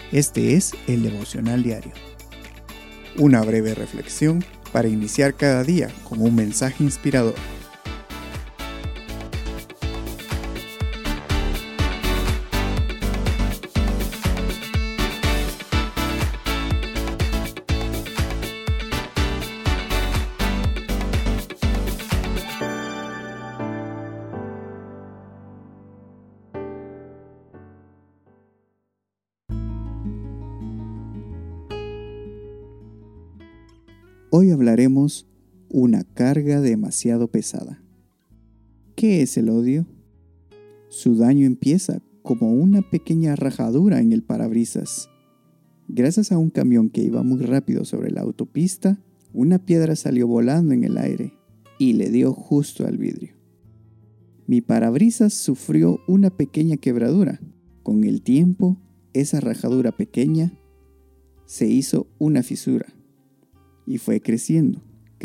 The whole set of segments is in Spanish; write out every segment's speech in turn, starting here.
Este es el Devocional Diario. Una breve reflexión para iniciar cada día con un mensaje inspirador. Hoy hablaremos una carga demasiado pesada. ¿Qué es el odio? Su daño empieza como una pequeña rajadura en el parabrisas. Gracias a un camión que iba muy rápido sobre la autopista, una piedra salió volando en el aire y le dio justo al vidrio. Mi parabrisas sufrió una pequeña quebradura. Con el tiempo, esa rajadura pequeña se hizo una fisura. Y fue creciendo.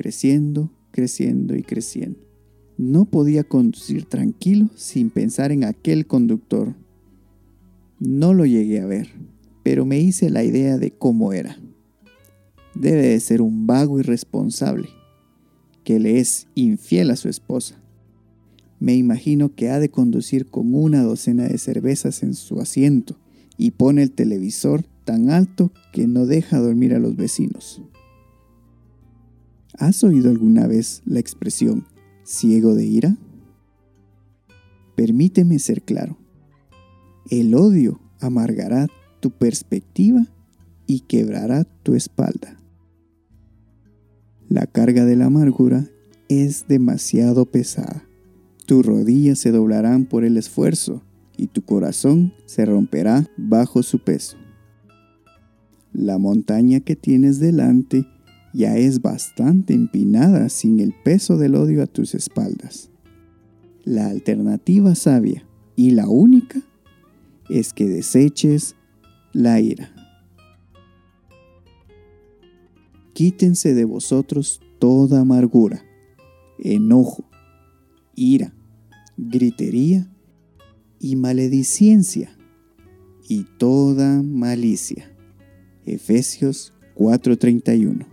No podía conducir tranquilo sin pensar en aquel conductor. No lo llegué a ver, pero me hice la idea de cómo era. Debe de ser un vago irresponsable, que le es infiel a su esposa. Me imagino que ha de conducir con una docena de cervezas en su asiento y pone el televisor tan alto que no deja dormir a los vecinos. ¿Has oído alguna vez la expresión ciego de ira? Permíteme ser claro. El odio amargará tu perspectiva y quebrará tu espalda. La carga de la amargura es demasiado pesada. Tus rodillas se doblarán por el esfuerzo y tu corazón se romperá bajo su peso. La montaña que tienes delante ya es bastante empinada sin el peso del odio a tus espaldas. La alternativa sabia y la única es que deseches la ira. Quítense de vosotros toda amargura, enojo, ira, gritería y maledicencia y toda malicia. Efesios 4:31.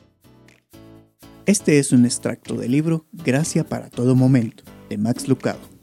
Este es un extracto del libro Gracia para todo momento, de Max Lucado.